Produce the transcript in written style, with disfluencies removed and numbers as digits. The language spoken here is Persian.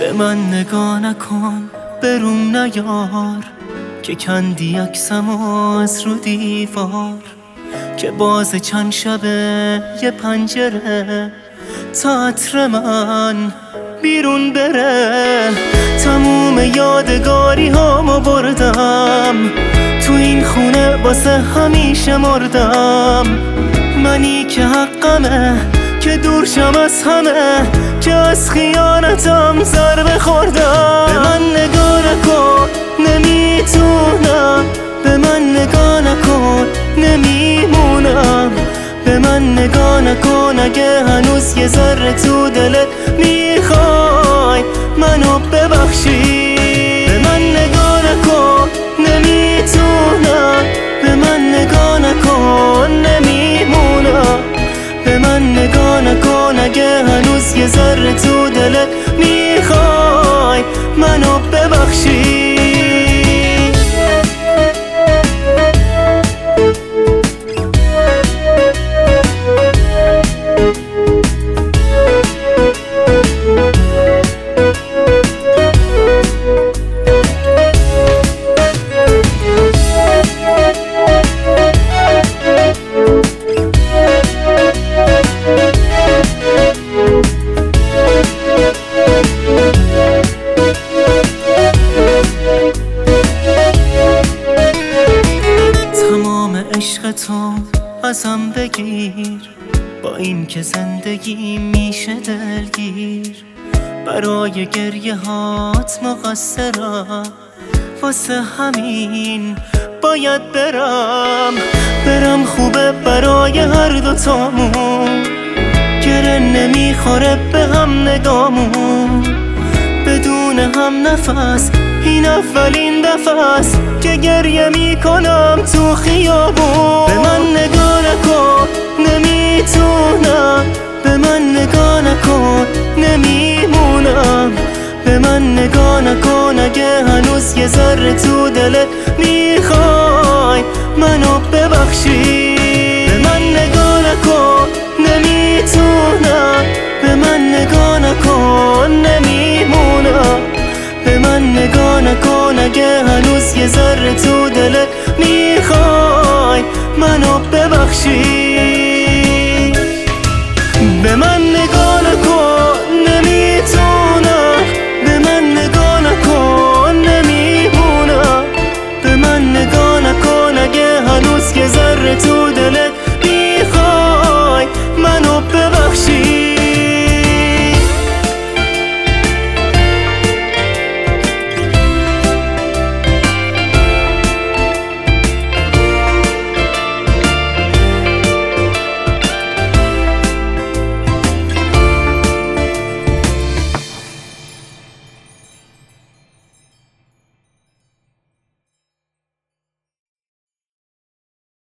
به من نگاه نکن، بروم نیار که کندی عکسمو از رو دیوار، که باز چند شبه یه پنجره تا عطر من بیرون بره. تموم یادگاری هامو بردم، تو این خونه واسه همیشه مردم. منی که حقمه که دور شم از همه، که از خیانتم ضربه خوردم. به من نگاه نکن نمیتونم، به من نگاه نکن نمیمونم. به من نگاه نکن اگه هنوز یه ذره تو دلت میخوای منو ببخشی. به من نگاه نکن نمیتونم، به من نگاه نکن نمیمونم. به من نگاه نکن اگه هنوز یه ذره تو دلت میخوای منو ببخشی. عشق تو ازم بگیر، با این که زندگی میشه دلگیر. برای گریه هات مقصرم، واسه همین باید برم خوبه برای هر دوتامون. گره نمیخوره به هم نگامون، بدون هم نفس این اولین دفعه است که گریه میکنم تو خیابون. به من نگاه نکن نمیتونم، به من نگاه نکن نمیمونم. به من نگاه نکن اگه هنوز یه ذره تو دلت میخوای منو ببخشی. به من نگاه نکن نمیتونم، به من نگاه نکن نمیمونم. به من نگاه نکن اگه هنوز یه ذره تو دلت میخوای منو ببخشی.